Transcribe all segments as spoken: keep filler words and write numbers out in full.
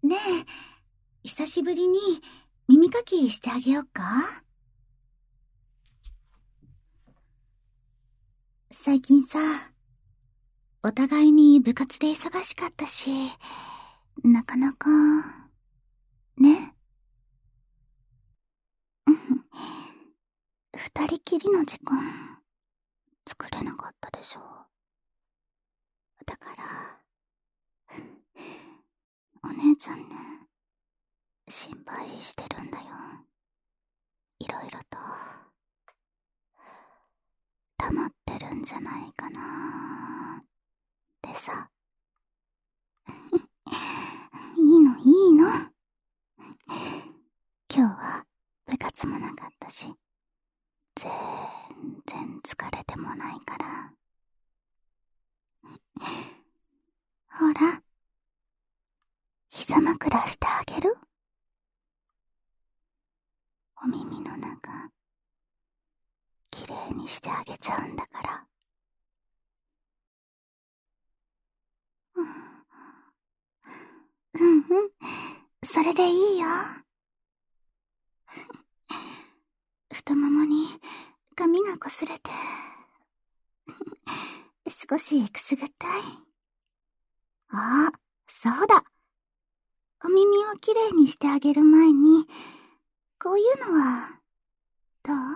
ねえ、久しぶりに耳かきしてあげようか？最近さ、お互いに部活で忙しかったし、なかなか、ね。うん。二人きりの時間、作れなかったでしょ。だから、お姉ちゃんね、心配してるんだよ。いろいろと、溜まってるんじゃないかなってさ。いいのいいの。今日は部活もなかったし、全然疲れてもないから。ほら、膝枕してあげる？お耳の中、きれいにしてあげちゃうんだから。うん、うんうん、それでいいよ。太ももに髪が擦れて、少しくすぐったい。あ、そうだ。お耳をきれいにしてあげる前に、こういうのは、どう？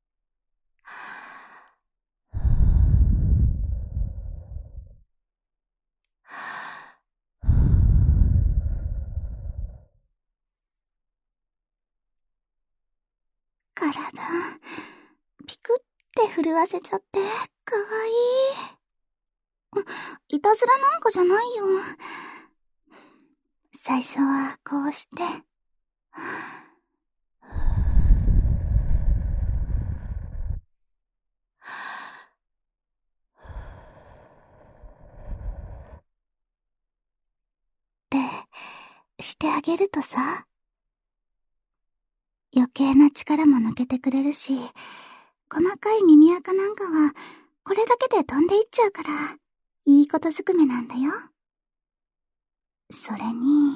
体、ピクって震わせちゃって、かわいい。いたずらなんかじゃないよ。最初はこうして、ってしてあげるとさ、余計な力も抜けてくれるし、細かい耳垢なんかはこれだけで飛んでいっちゃうから、いいことずくめなんだよ。それに、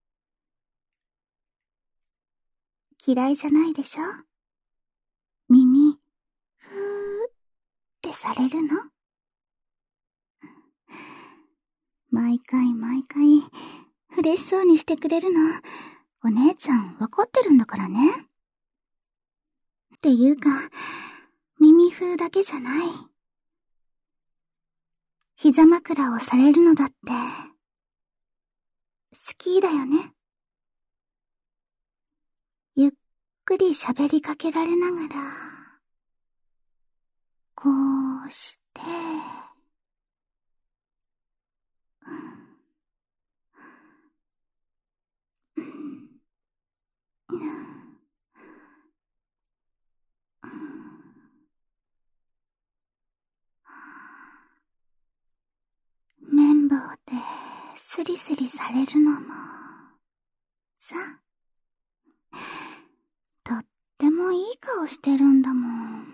嫌いじゃないでしょ？耳、ふーってされるの？毎回毎回、嬉しそうにしてくれるの、お姉ちゃんわかってるんだからね。っていうか、耳風だけじゃない。膝枕をされるのだって、好きだよね。ゆっくり喋りかけられながら、こうして、うんうんうん、綿棒でスリスリされるのも、さ、とってもいい顔してるんだもん。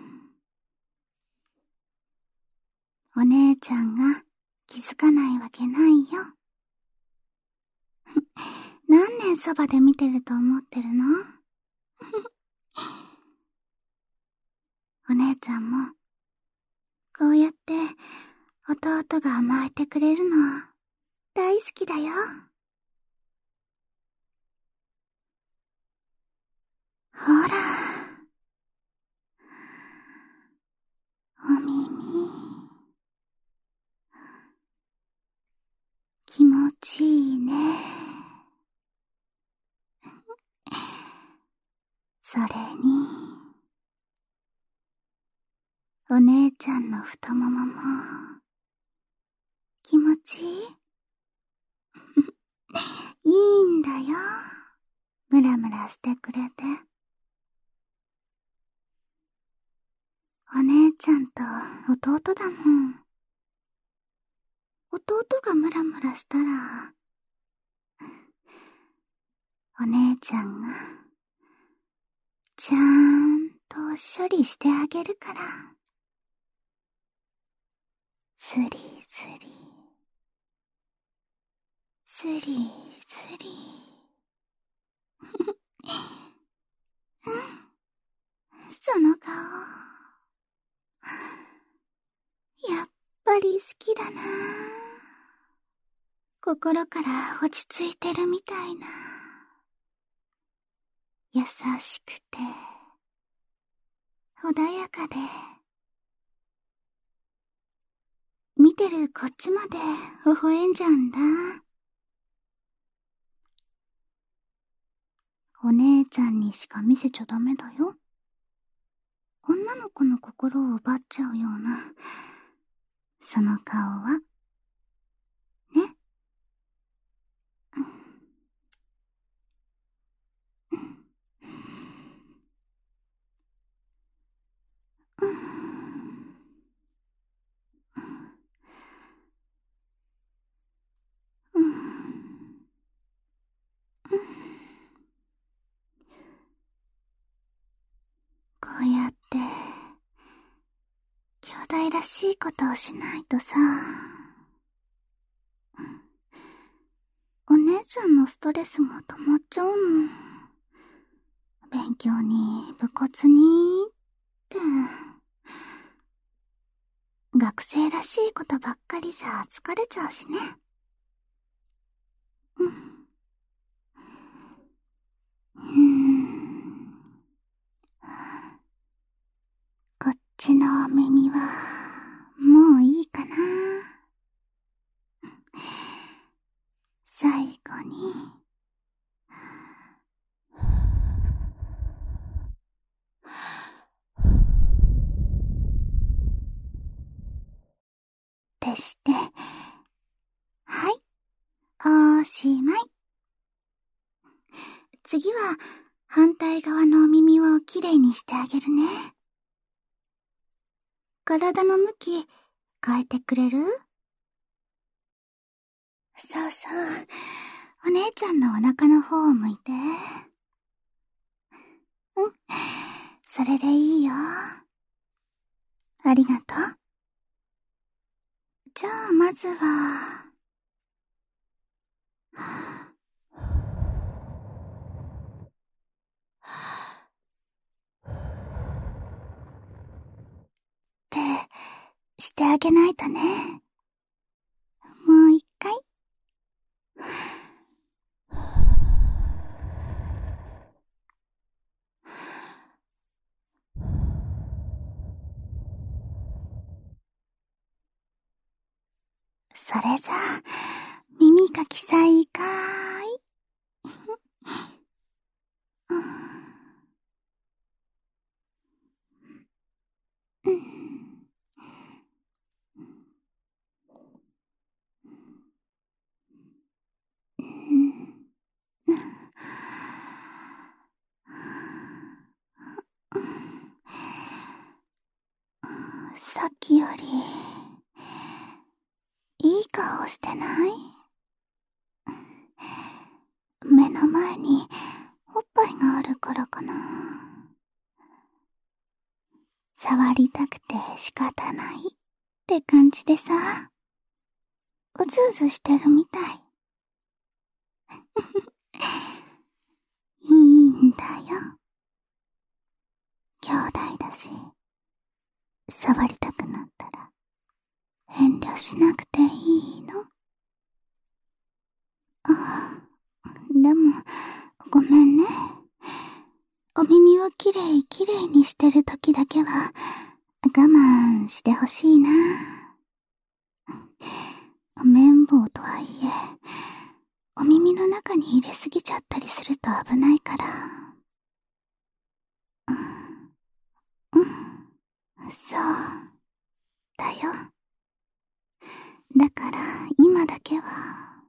お姉ちゃんが気づかないわけないよ。何年そばで見てると思ってるの？お姉ちゃんも、こうやって弟が甘えてくれるの大好きだよ。ほら、お耳、気持ちいいね。それに、お姉ちゃんの太ももも、気持ちいい？いいんだよ。ムラムラしてくれて。お姉ちゃんと弟だもん。弟がムラムラしたら、お姉ちゃんが、ちゃんと処理してあげるから。スリスリ、スリスリ。 心から落ち着いてるみたいな。優しくて、穏やかで、見てるこっちまで微笑んじゃうんだ。お姉ちゃんにしか見せちゃダメだよ。女の子の心を奪っちゃうような、その顔は、ね。うん。うん。こうやって、兄弟らしいことをしないとさ、お姉ちゃんのストレスが溜まっちゃうの。勉強に、部活に、って。学生らしいことばっかりじゃ疲れちゃうしね。うん。うーん。こっちのお耳は、もういいかな。最後に、ってして、はい、おしまい。次は、反対側のお耳をきれいにしてあげるね。体の向き、変えてくれる？そうそう。お姉ちゃんのお腹の方を向いて。うん。それでいいよ。ありがとう。じゃあ、まずは、ってしてあげないとね。もう一回。それじゃあ、耳かき再開。うん。うん。うん。さっきより、いい顔してない？目の前におっぱいがあるからかな。触りたくて仕方ないって感じでさ、うずうずしてるみたい。いいんだよ。兄弟だし、触りたくなったら遠慮しなくていいの。ああ、でも、ごめんね。お耳をきれいきれいにしてるときだけは我慢してほしいな。綿棒とはいえ、お耳の中に入れすぎちゃったりすると危ないから。うん、うん、そうだよ。だから今だけは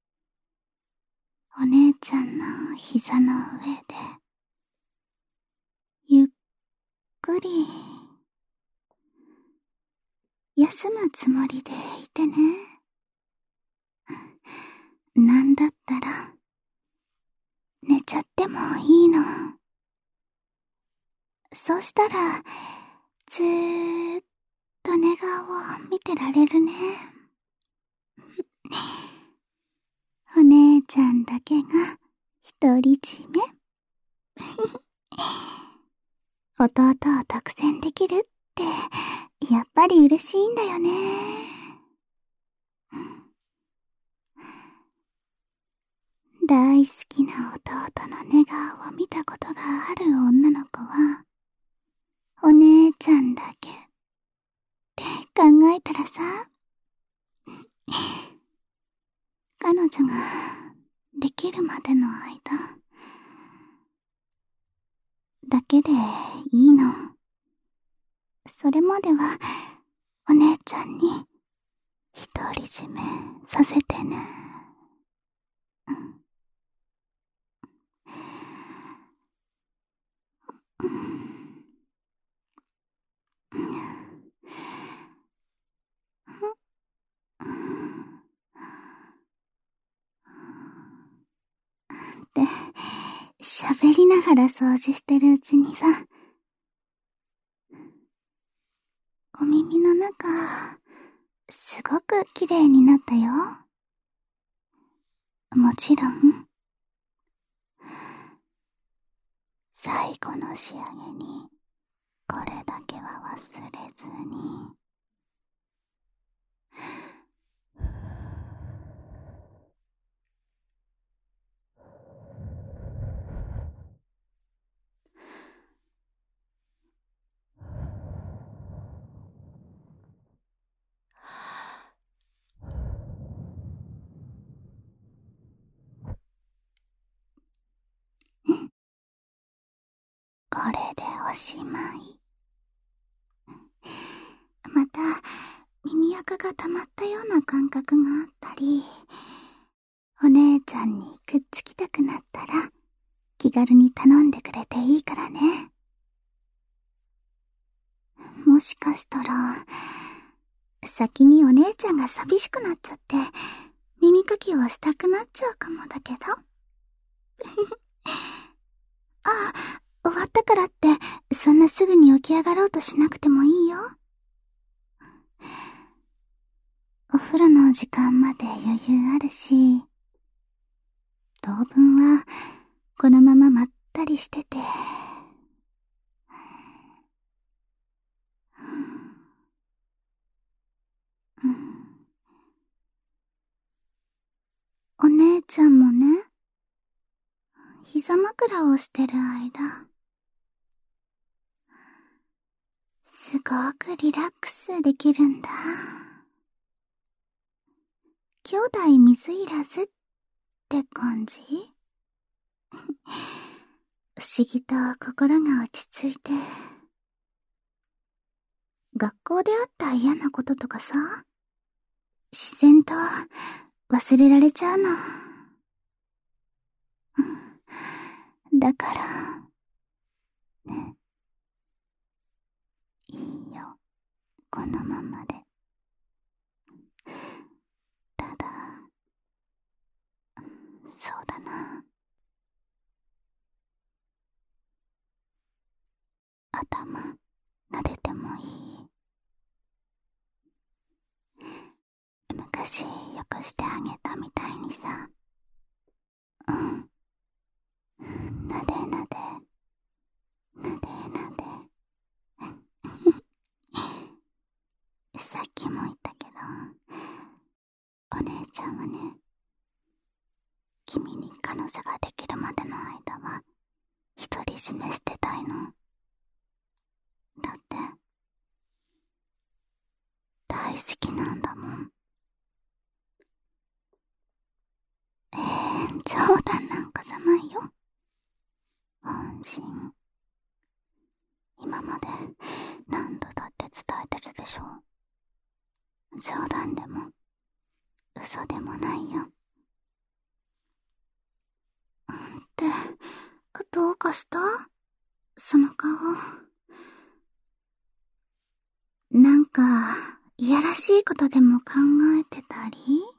お姉ちゃんの膝の上でゆっくり休むつもりでいてね。なんだったら寝ちゃってもいいの。そうしたらずーっと寝顔を見てられるね。お姉ちゃんだけが独り占め。弟を独占できるってやっぱり嬉しいんだよね。 大好きな弟の寝顔を見たことがある女の子は、お姉ちゃんだけって考えたらさ、彼女ができるまでの間だけでいいの。それまではお姉ちゃんに独り占めさせてね。うん。って喋りながら掃除してるうちにさ、お耳の中すごく綺麗になったよ。もちろん最後の仕上げにこれだけは忘れずに。これでおしまい。また耳垢が溜まったような感覚があったり、お姉ちゃんにくっつきたくなったら気軽に頼んでくれていいからね。もしかしたら先にお姉ちゃんが寂しくなっちゃって耳かきをしたくなっちゃうかもだけど。あ、終わったからってそんなすぐに起き上がろうとしなくてもいいよ。お風呂の時間まで余裕あるし、当分はこのまままったりしてて、うん、お姉ちゃんもね、膝枕をしてる間すごくリラックスできるんだ。兄弟水入らずって感じ。不思議と心が落ち着いて、学校であった嫌なこととかさ、自然と忘れられちゃうの。だからね、いいよ、このままで。ただ、そうだな、頭撫でてもいい？昔よくしてあげたみたいにさ。うん、なでなでなでなで。さっきも言ったけど、お姉ちゃんはね、君に彼女ができるまでの間は独り占めしてたいの。だって大好きなんだもん。えー、冗談なんかじゃないよ。安心。今まで何度だって伝えてるでしょ。冗談でも嘘でもないよ。ってどうかした？その顔。なんかいやらしいことでも考えてたり？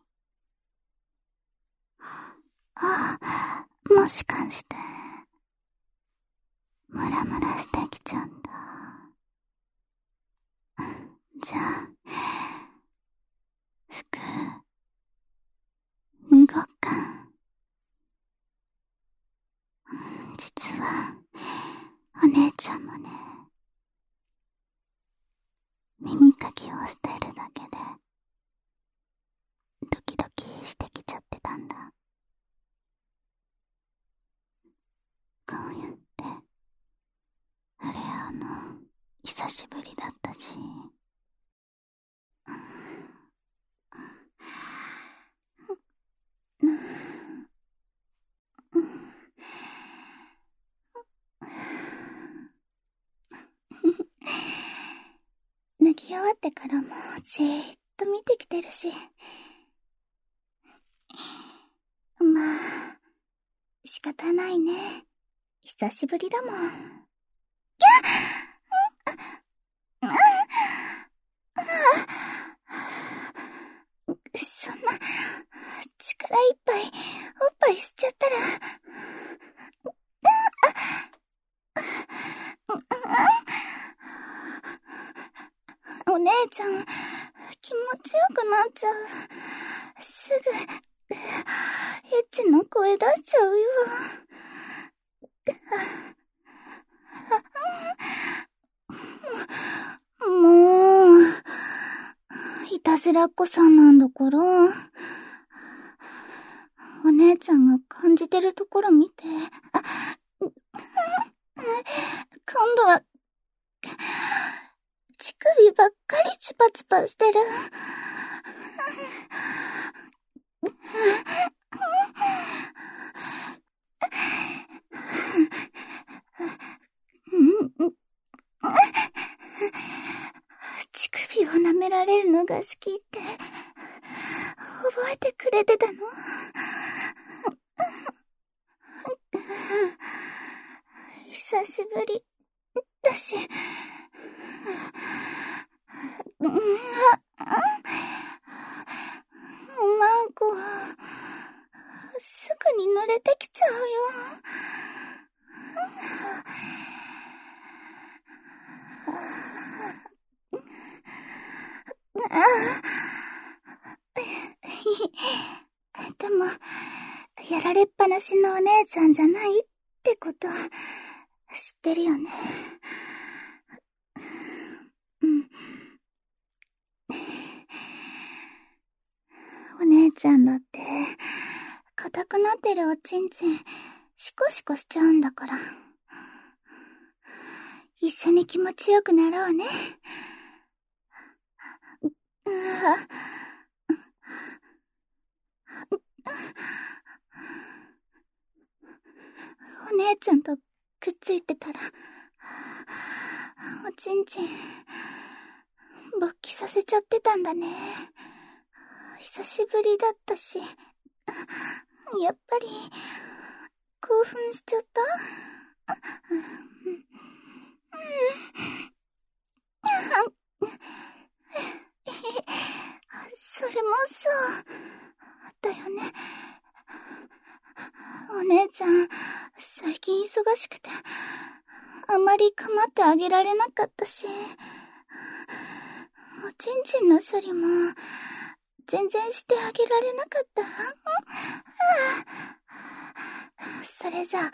あ、もしかしてムラムラしてきちゃった？じゃあ服脱ごっか。実はお姉ちゃんもね、耳かきをしてるだけでドキドキしてきちゃってたんだ。 久しぶりだったし。脱ぎ終わってからもじーっと見てきてるし。まあ、仕方ないね。久しぶりだもん。やっそんな、力いっぱい、おっぱい吸っちゃったら、お姉ちゃん、気持ちよくなっちゃう。すぐ、エッチな声出しちゃうよ。もう、いたずらっ子さんなんだから、お姉ちゃんが感じてるところ見て、今度は、乳首ばっかりチュパチュパしてる。乳首を舐められるのが好きって、覚えてくれてたの？久しぶりだし、うん、おまんこ、すぐに濡れてきちゃうよ。でも、やられっぱなしのお姉ちゃんじゃないってこと知ってるよね。うん。お姉ちゃんだって、硬くなってるおちんちん、シコシコしちゃうんだから。一緒に気持ちよくなろうね。うわ。お姉ちゃんとくっついてたら、おちんちん、勃起させちゃってたんだね。久しぶりだったし、やっぱり、興奮しちゃった？それもそうだよね。お姉ちゃん、最近忙しくて、あまり構ってあげられなかったし、おちんちんの処理も、全然してあげられなかった。それじゃあ、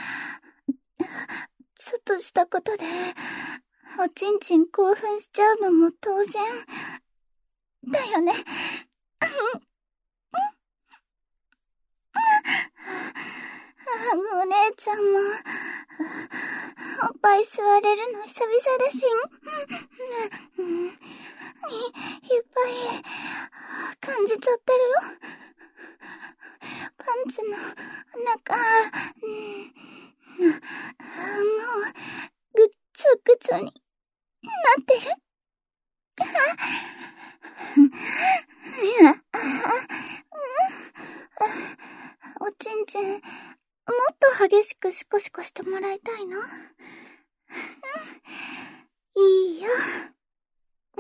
ちょっとしたことで、おちんちん興奮しちゃうのも当然、だよね。お姉ちゃんも、おっぱい吸われるの久々だし、い、いっぱい感じちゃってるよ。パンツの中、もう、ぐっちょぐちょになってる。おちんちん、もっと激しくシコシコしてもらいたいの？いいよ。うん。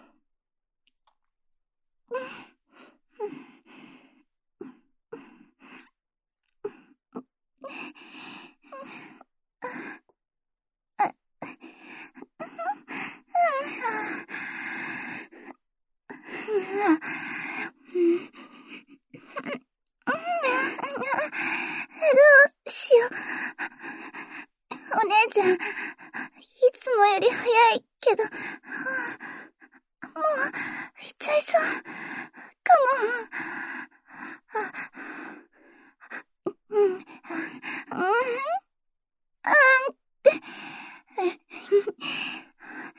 どうしよう。お姉ちゃん、いつもより早いけど、もう、行っちゃいそう、かも。うん、うん、あんって、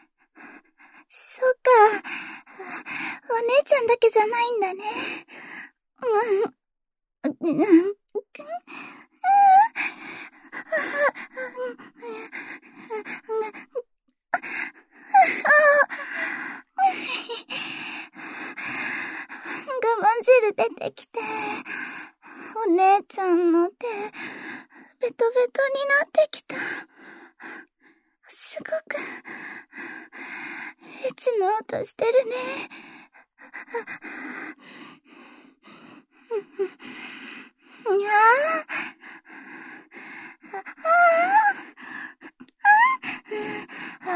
としてるね。にゃあ。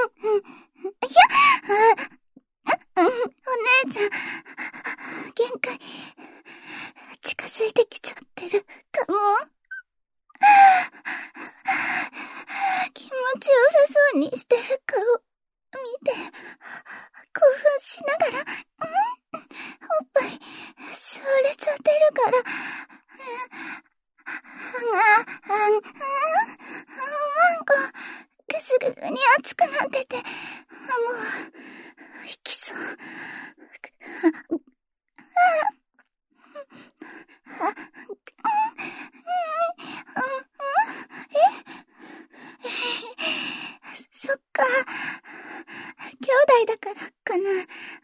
お姉ちゃん、限界、近づいてきちゃってるかも。気持ちよさそうにしてる顔、見て、興奮しながら、おっぱい、吸われちゃってるから、あ、あ、あ、なんか、ぐすぐすに熱くなってて、もう、息そう。そっか。兄弟だからかな。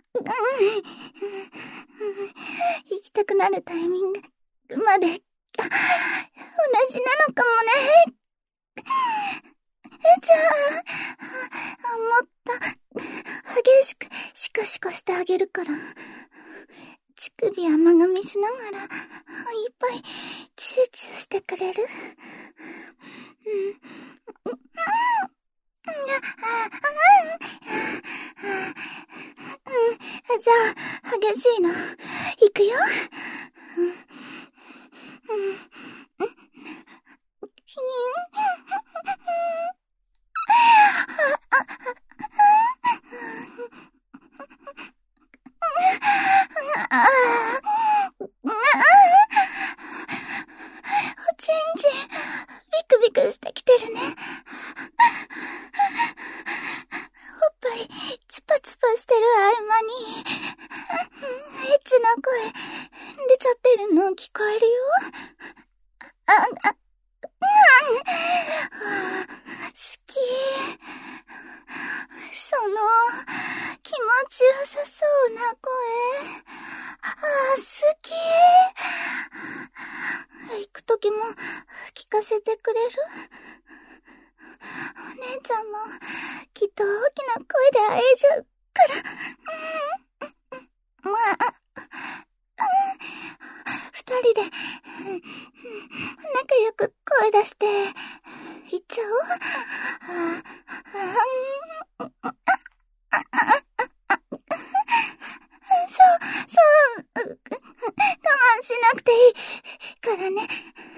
行きたくなるタイミングまで、同じなのかもね。じゃあ、もっと、激しく、シコシコしてあげるから。乳首甘噛みしながら、いっぱい、チューチューしてくれる？うん。うん。じゃあ、激しいの、いくよ。うん。うん。ひにおちんちん、ビクビクしてきてるね。おっぱい、チュパチュパしてる合間に、エッチな声、出ちゃってるの聞こえるよ。あ、あ、あ、好き。その、気持ちよさそうな声。あ、好き。行くときも聞かせてくれる？お姉ちゃんもきっと大きな声であえじゃうから。うん、まあ、二人で仲良く声出して行っちゃおう。そう、そう、我慢しなくていいからね。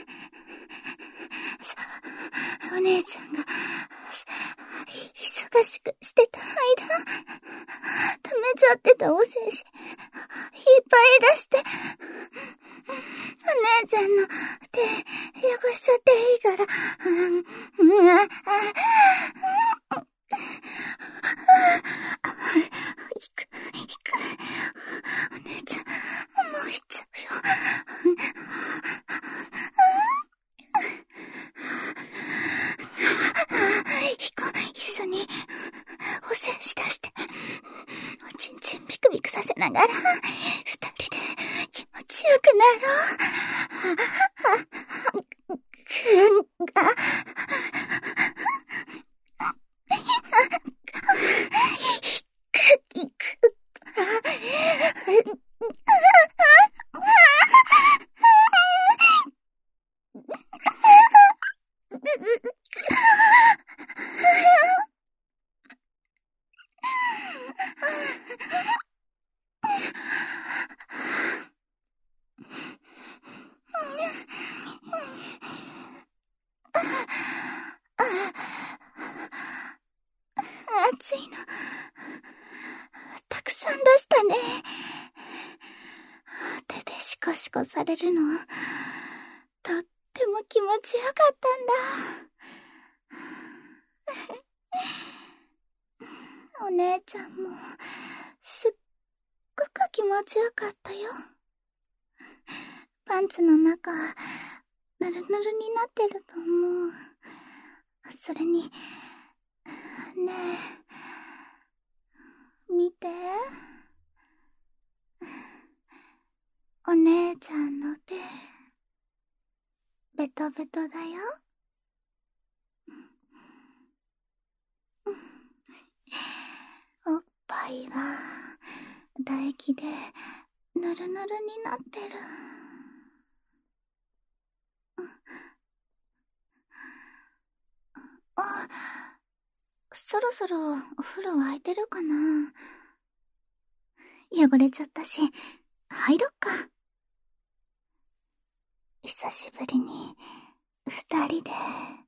お姉ちゃんが忙しくしてた間、溜めちゃってたお精子いっぱい出して、お姉ちゃんの手汚しちゃっていいから、うんうん、あ、あ、行く、行く。お姉ちゃん、もう行っちゃうよ。行こう、一緒に、お精子出して、おちんちんビクビクさせながら、二人で気持ちよくなろう。くんが、いく、いく。熱いの、たくさん出したね。手でシコシコされるの、とっても気持ちよかったんだ。お姉ちゃんも、すっごく気持ちよかったよ。パンツの中、ぬるぬるになってると思う。それに、ねえ、見て。お姉ちゃんの手、ベトベトだよ。おっぱいは唾液でぬるぬるになってる。あ、そろそろお風呂沸いてるかな。汚れちゃったし入ろっか。久しぶりに二人で